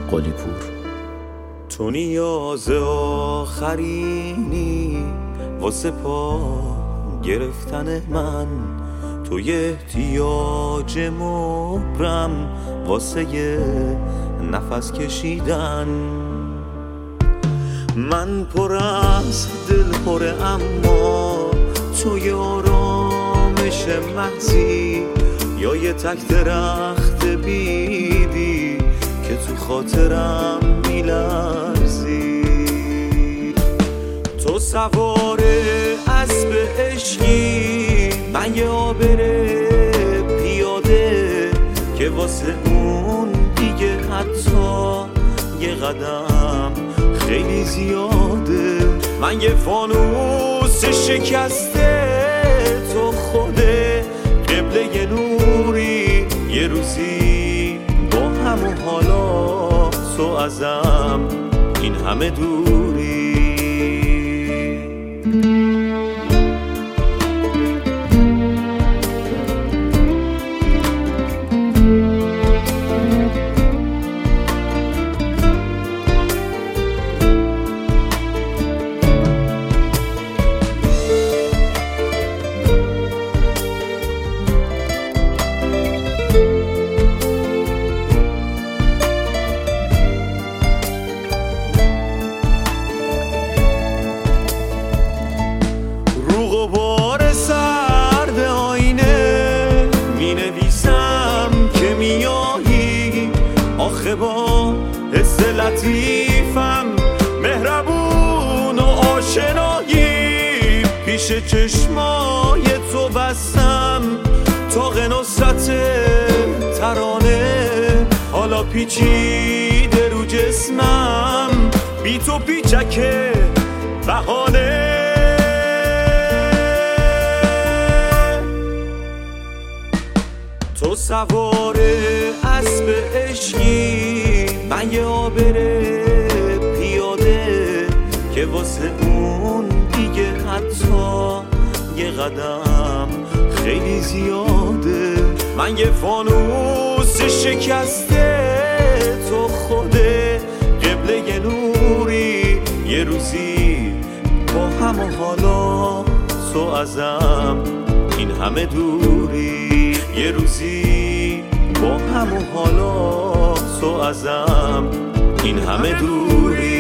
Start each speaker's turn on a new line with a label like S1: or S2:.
S1: قلی‌پور.
S2: تو نیاز آخرینی واسه پا گرفتن من، توی احتیاج مبرم واسه یه نفس کشیدن. من پر از دل پره اما توی آرامش محضی، یا یه تک درخت بیدی که تو خاطرم میلرزی. تو سوار اسب عشقی، من یه آبره پیاده که واسه اون دیگه حتی یه قدم خیلی زیاده. من یه فانوس شکسته، تو خوده قبله یه نوری، یه روزی با هم و حالا تو ازم این همه دوری. آخه با حس لطیفم مهربون و آشنایی، پیش چشمای تو بستم تاق نصرت ترانه. حالا پیچیده رو جسمم، بی تو پیچک بهانه. تو سوار اسب عشقی، من یه آبره پیاده که واسه اون دیگه حتی یه قدم خیلی زیاده. من یه فانوس شکسته، تو خوده قبله یه نوری، یه روزی با هم و حالا تو ازم این همه دوری. یه روزی با هم و حالا تو ازم این همه دوری.